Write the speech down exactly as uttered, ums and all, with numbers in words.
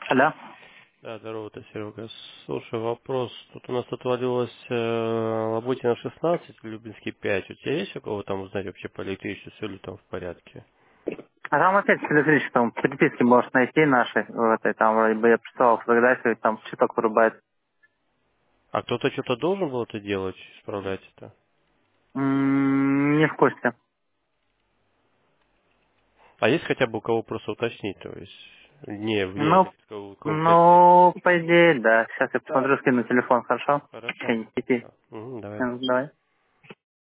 Алло. Да, здорово, это Серега. Слушай, вопрос. Тут у нас отвалилась э, Лабутина шестнадцать, Любинский пять. У тебя есть у кого там узнать вообще по электричеству, все ли там в порядке? А там опять с электричеством переписки можешь найти наши в этой, там вроде бы я прислал фотографию, там щиток вырубает. А кто-то что-то должен был это делать, исправлять это? М, Не в курсе. А есть хотя бы у кого просто уточнить, то есть не вне Ну, электрического, у кого взять телефон? ну, по идее, да. Сейчас я посмотрю, скину телефон, хорошо? В Хорошо. течение пяти. Угу, давай. М, Давай.